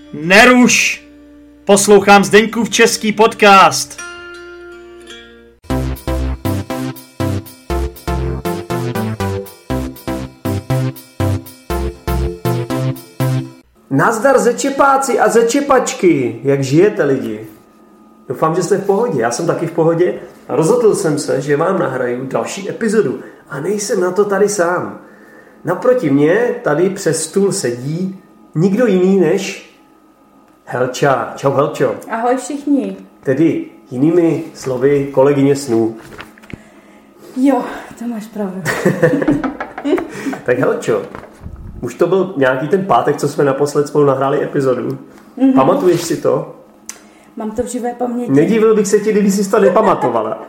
Neruš! Poslouchám Zdeňkův český podcast. Nazdar zečepáci a zečepačky, jak žijete lidi? Doufám, že jste v pohodě, já jsem taky v pohodě a rozhodl jsem se, že vám nahraju další epizodu a nejsem na to tady sám. Naproti mě tady přes stůl sedí nikdo jiný než Helča. Čau Helčo. Ahoj všichni. Tedy jinými slovy kolegyně snů. Jo, to máš pravdu. Tak Helčo, už to byl nějaký ten pátek, co jsme naposled spolu nahráli epizodu. Mm-hmm. Pamatuješ si to? Mám to v živé paměti. Nedivil bych se ti, kdyby jsi to nepamatovala.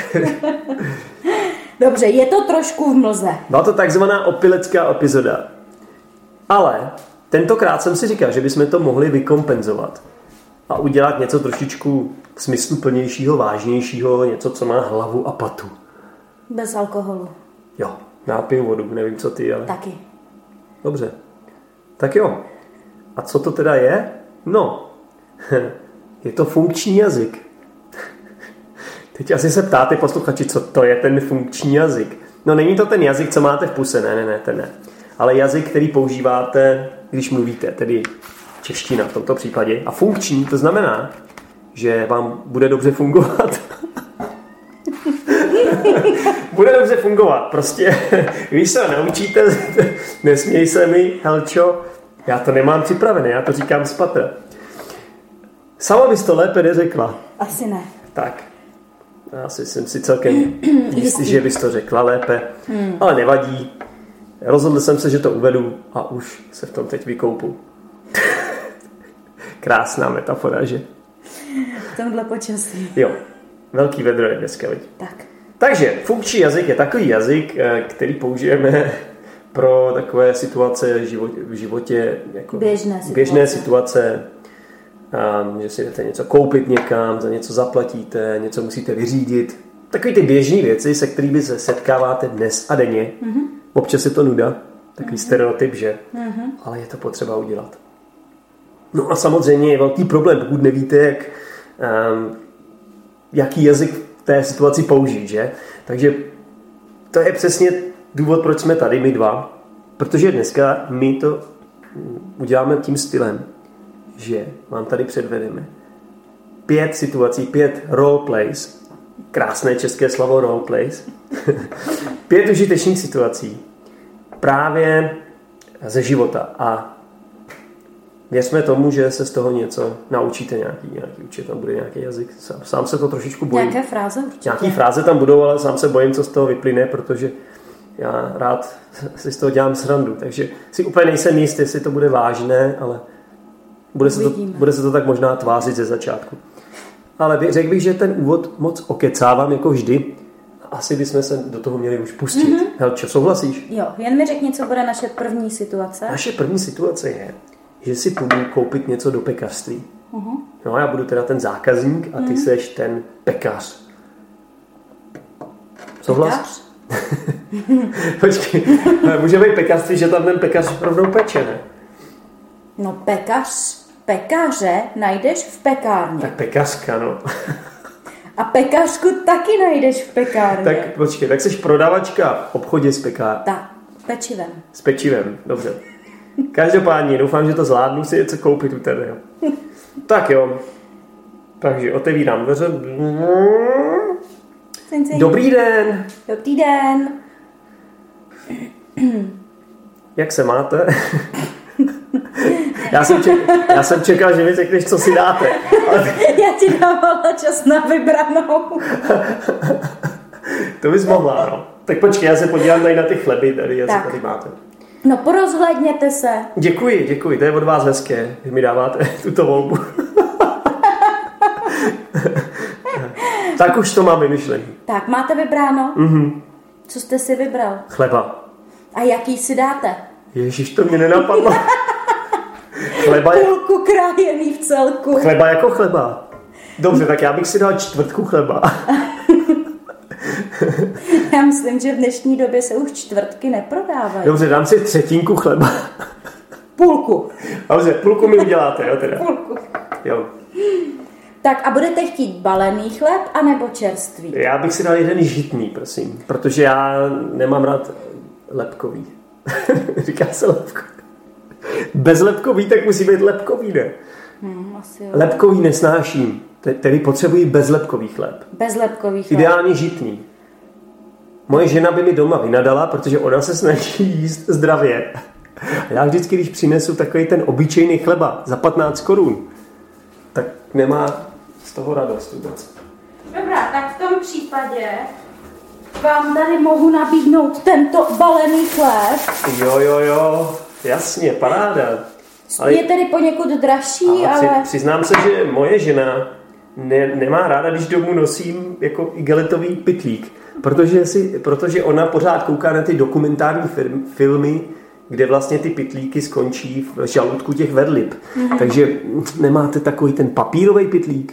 Dobře, je to trošku v mlze. Byla to takzvaná opilecká epizoda. Ale tentokrát jsem si říkal, že bychom to mohli vykompenzovat a udělat něco trošičku smysluplnějšího, vážnějšího, něco, co má hlavu a patu. Bez alkoholu. Jo, já piju vodu, nevím, co ty, ale... Taky. Dobře. Tak jo. A co to teda je? No, je to funkční jazyk. Teď asi se ptáte posluchači, co to je ten funkční jazyk. No není to ten jazyk, co máte v puse, ne, ten ne. Ale jazyk, který používáte, když mluvíte, tedy čeština v tomto případě. A funkční, to znamená, že vám bude dobře fungovat. Bude dobře fungovat, prostě, když se ho naučíte, nesměj se mi, Helčo, já to nemám připravené, já to říkám z patra. Sama bys to lépe neřekla. Asi ne. Tak, asi jsem si celkem jistý, že bys to řekla lépe, ale nevadí. Rozhodl jsem se, že to uvedu a už se v tom teď vykoupu. Krásná metafora, že? V tomhle počasí. Jo, velký vedro je dneska, viď? Tak. Takže funkční jazyk je takový jazyk, který použijeme pro takové situace v životě, jako běžné situace, že si jdete něco koupit někam, za něco zaplatíte, něco musíte vyřídit. Takový ty běžné věci, se kterými se setkáváte dnes a denně. Mm-hmm. Občas je to nuda, takový stereotyp, že? Mm-hmm. Ale je to potřeba udělat. No a samozřejmě je velký problém, pokud nevíte, jaký jazyk v té situaci použít, že? Takže to je přesně důvod, proč jsme tady, my dva. Protože dneska my to uděláme tím stylem, že vám tady předvedeme 5 situací, 5 roleplays, krásné české slovo roleplays, 5 užitečných situací právě ze života a věřme tomu, že se z toho něco naučíte, nějaký určitě tam bude nějaký jazyk. Sám se to trošičku bojím. Nějaké fráze určitě. Nějaký fráze tam budou, ale sám se bojím, co z toho vyplyne, protože já rád si z toho dělám srandu. Takže si úplně nejsem jist, jestli to bude vážné, ale bude se to tak možná tvářit ze začátku. Ale řekl bych, že ten úvod moc okecávám jako vždy. Asi bychom se do toho měli už pustit. Mm-hmm. Helčo, souhlasíš? Jo, jen mi řekni, co bude naše první situace. Naše první situace je, že si půjdu koupit něco do pekařství. Uh-huh. No já budu teda ten zákazník a ty seš ten pekař. Souhlas? Počkej, může být pekařství, že tam ten pekař rovnou peče, ne? No pekaře najdeš v pekárně. Tak pekařka, no. A pekařku taky najdeš v pekárně. Tak počkej, tak seš prodavačka v obchodě s pekárem. Tak, pečivem. S pečivem, dobře. Každopádně, doufám, že to zvládnu si něco koupit u tebe. Jo. Tak jo. Takže otevírám dveře. Dobrý den. Dobrý den. Jak se máte? Já jsem čekal, že mi řekneš, co si dáte. Já ti dávala čas na vybranou. To bys mohla, no. Tak počkej, já se podívám tady na ty chleby, tady máte. No porozhlédněte se. Děkuji, to je od vás hezké, že mi dáváte tuto volbu. Tak už to mám vymyšlený. Tak, máte vybráno? Mhm. Co jste si vybral? Chleba. A jaký si dáte? Ježiš, to mě nenapadlo. Chleba je... Půlku krájený v celku. Chleba jako chleba. Dobře, tak já bych si dal 1/4 chleba. Já myslím, že v dnešní době se už čtvrtky neprodávají. Dobře, dám si 1/3 chleba. Půlku. Dobře, půlku mi uděláte, jo teda. Půlku. Jo. Tak a budete chtít balený chléb anebo čerstvý? Já bych si dal jeden žitný, prosím, protože já nemám rád lepkový. Říká se lepkový. Bez lepkový, tak musí být lepkový, ne? Asi jo. Lepkový nesnáším, tedy potřebuji bezlepkový chléb. Bezlepkový chléb. Ideálně žitný. Moje žena by mi doma vynadala, protože ona se snaží jíst zdravě. A já vždycky, když přinesu takový ten obyčejný chleba za 15 korun, tak nemá z toho radost vůbec. Dobrá, tak v tom případě vám tady mohu nabídnout tento balený chléb. Jo, jasně, paráda. Je tedy poněkud dražší, ale... Přiznám se, že moje žena nemá ráda, když domů nosím jako igelitový pytlík, protože ona pořád kouká na ty dokumentární filmy, kde vlastně ty pytlíky skončí v žaludku těch vedlib. Takže nemáte takový ten papírový pytlík?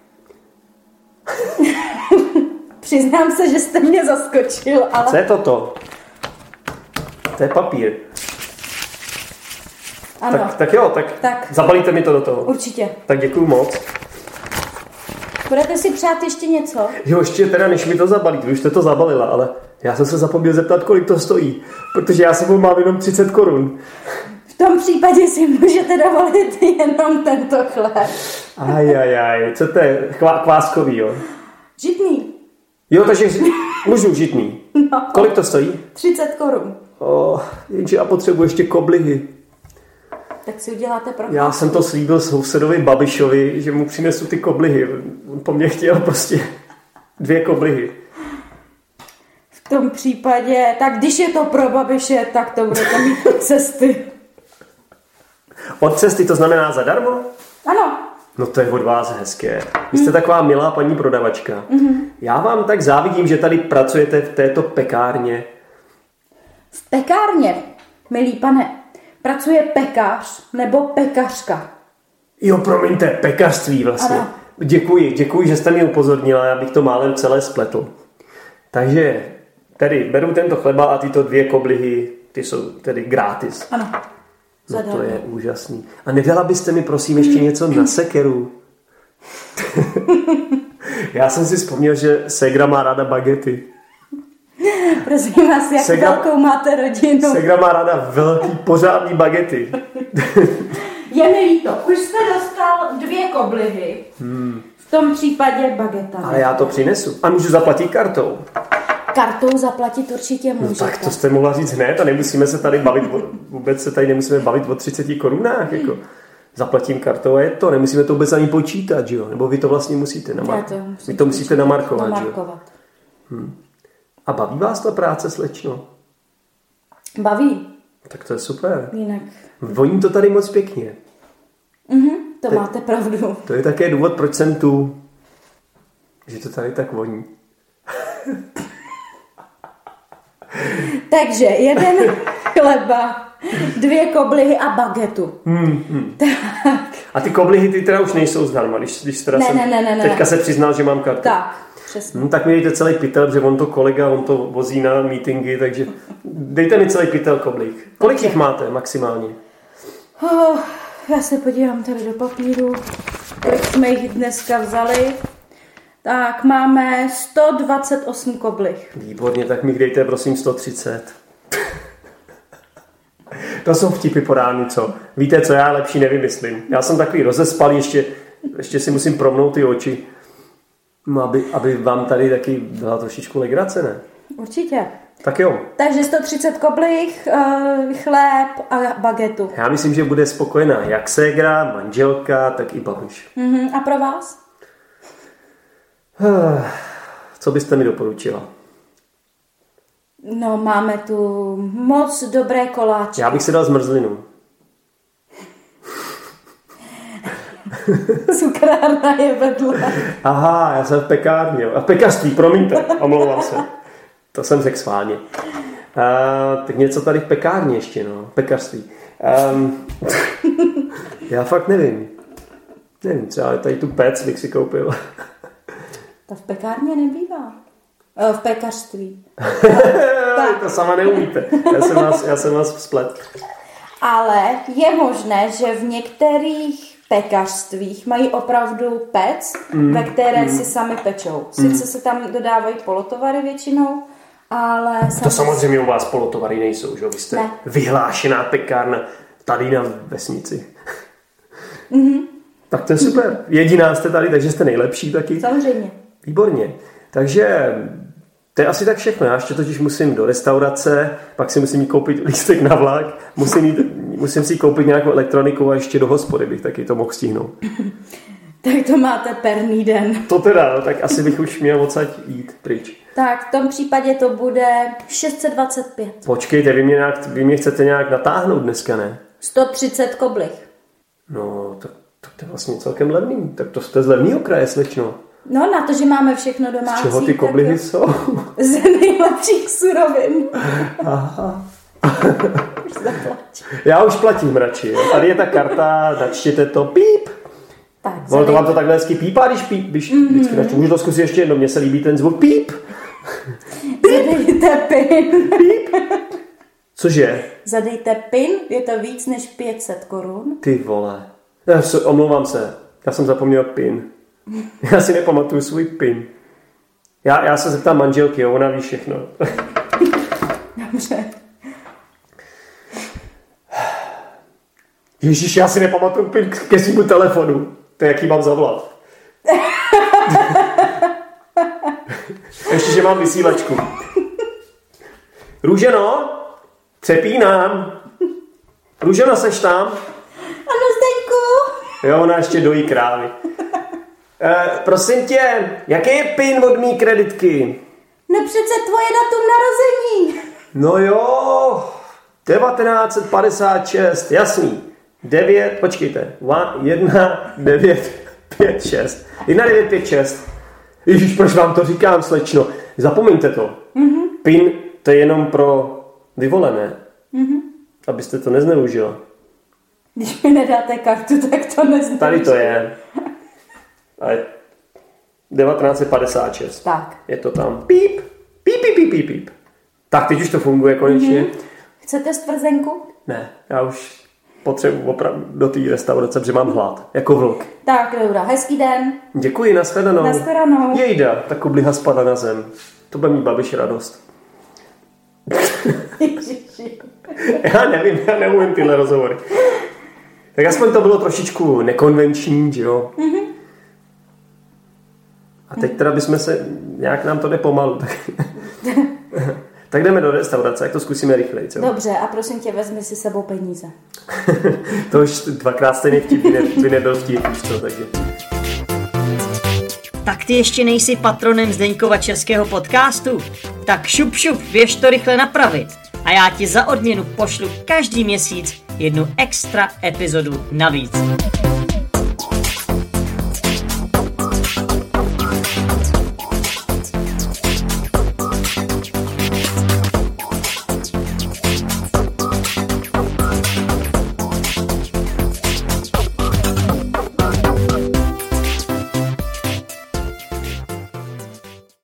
Přiznám se, že jste mě zaskočil, ale... Co je toto? To je papír. Ano. Tak jo, tak zabalíte mi to do toho. Určitě. Tak děkuju moc. Budete si přát ještě něco? Jo, ještě teda, než mi to zabalíte, vy už jste to zabalila, ale já jsem se zapomněl zeptat, kolik to stojí, protože já sebou mám jenom 30 korun. V tom případě si můžete dovolit jenom tento chléb. Ajajaj, co to je? Kváskový, jo? Žitný. Jo, takže můžu žitný. No. Kolik to stojí? 30 korun. Jenže já potřebuji ještě koblihy. Tak si uděláte pro. Já jsem to slíbil sousedovi Babišovi, že mu přinesu ty koblihy. On po mně chtěl prostě 2 koblihy. V tom případě, tak když je to pro Babiše, tak to budete mít od cesty. Od cesty to znamená zadarmo? Ano. No to je od vás hezké. Vy jste taková milá paní prodavačka. Já vám tak závidím, že tady pracujete v této pekárně. V pekárně, milý pane, pracuje pekař nebo pekařka. Jo, promiňte, pekařství vlastně. Ano. Děkuji, že jste mě upozornila, já bych to málem celé spletl. Takže tedy beru tento chleba a tyto 2 koblihy, ty jsou tedy gratis. Ano. No to je úžasný. A nedala byste mi prosím ještě něco na sekeru? Já jsem si vzpomněl, že ségra má ráda bagety. Prosím vás, jak velkou máte rodinu. Ségra má ráda velký, pořádný bagety. Je mi líto, už jste dostal 2 koblihy. V tom případě bageta. Ale já to přinesu. A můžu zaplatit kartou. Kartou zaplatit určitě můžete. No tak to jste mohla říct hned a nemusíme se tady bavit, vůbec se tady nemusíme bavit o 30 korunách. Jako. Zaplatím kartou a je to, nemusíme to vůbec ani počítat, že jo? Nebo vy to vlastně musíte namarkovat. Vy to musíte namarkovat, že jo? A baví vás ta práce, slečno? Baví. Tak to je super. Jinak. Voní to tady moc pěkně. To máte pravdu. To je také důvod, proč jsem tu, že to tady tak voní. Takže 1 chleba, 2 koblihy a bagetu. Tak. A ty koblihy ty teda už nejsou zdarma, když teda ne. teďka se přiznal, že mám kartu. Tak, přesně. Tak mi dejte celý pytel, protože on to vozí na meetingy, takže dejte mi celý pytel koblih. Kolik jich máte maximálně? Já se podívám tady do papíru, kolik jsme jich dneska vzali. Tak máme 128 koblih. Výborně, tak mi dejte prosím 130. To jsou vtipy po ránu, co? Víte, co já lepší nevymyslím. Já jsem takový rozespal, ještě si musím promnout ty oči, no, aby vám tady taky byla trošičku legrace, ne? Určitě. Tak jo. Takže 130 koblih, chléb a bagetu. Já myslím, že bude spokojená jak ségra, manželka, tak i babuš. A pro vás? Co byste mi doporučila? No, máme tu moc dobré koláče. Já bych si dal zmrzlinu. Cukrárna je vedle. Aha, já jsem v pekárně. A pekařství, promiňte, omlouvám se. To jsem řekl schválně. Tak něco tady v pekárně ještě, no. Pekařství. Já fakt nevím. Nevím, třeba tady tu pec bych si koupil. Ta v pekárně nebývá. V pekařství. To sama neumíte. Já jsem vás splet. Ale je možné, že v některých pekařstvích mají opravdu pec, ve které si sami pečou. Sice se tam dodávají polotovary většinou, ale... To samozřejmě u vás polotovary nejsou, že? Vy jste vyhlášená pekárna tady na vesnici. Tak to je super. Jediná jste tady, takže jste nejlepší taky. Samozřejmě. Výborně. Takže to je asi tak všechno. Já ještě totiž musím do restaurace, pak si musím koupit lístek na vlak, musím si koupit nějakou elektroniku a ještě do hospody bych taky to mohl stihnout. Tak to máte perný den. To teda, no, tak asi bych už měl odsaď jít pryč. Tak v tom případě to bude 625. Počkejte, vy mě chcete nějak natáhnout dneska, ne? 130 koblih. No, tak to je vlastně celkem levný. Tak to jste z levnýho kraje, slečno. No, na to, že máme všechno domácí. Z čeho ty koblihy jsou? Z nejlepších surovin. Aha. Už zaplať. Já už platím radši. Tady je ta karta, načtěte to, píp. Tak, No, to vám to takhle hezky pípá, když vždycky načtu. Můžu to zkusit ještě jednou, mně se líbí ten zvuk píp. Zadejte PIN. Píp. Cože? Zadejte PIN, je to víc než 500 korun. Ty vole. Omlouvám se, já jsem zapomněl PIN. Já si nepamatuju svůj PIN. Já se zeptám manželky, jo, ona ví všechno. Dobře. Ježíš, já si nepamatuju PIN ke svému telefonu. To je, jaký mám zavolat. Ještě, že mám vysílačku. Růženo, přepínám. Růženo, seš tam? Ano, Zdeňku. Jo, ona ještě dojí krávy. Prosím tě, jaký je PIN od mý kreditky? No přece tvoje datum narození. No jo, 1956, jasný. 1956. 1956. Ježíš, proč vám to říkám, slečno? Zapomeňte to. PIN to je jenom pro vyvolené. Abyste to nezneužila. Když mi nedáte kartu, tak to nezneužiju. Tady to je. A je 1956. Tak. Je to tam. Píp. Píp, píp, píp, píp, píp. Tak, teď už to funguje konečně. Chcete stvrzenku? Ne, já už potřebuji opravdu do té restaurace, protože mám hlad. Jako vlk. Tak, dobrá. Hezký den. Děkuji, nashledanou. Nashledanou. Jejda, ta kobliha spadla na zem. To bude mít Babiš radost. Já nevím, já neumím tyhle rozhovory. Tak aspoň to bylo trošičku nekonvenční, že jo? A teď teda bychom se, nějak nám to jde pomalu. Tak jdeme do restaurace, jak to zkusíme rychleji. Co? Dobře, a prosím tě, vezmi si sebou peníze. To už dvakrát stejně vy nebyl vtip, víš co, takže... Tak ty ještě nejsi patronem Zdeňkova českého podcastu? Tak šup, běž to rychle napravit. A já ti za odměnu pošlu každý měsíc jednu extra epizodu navíc.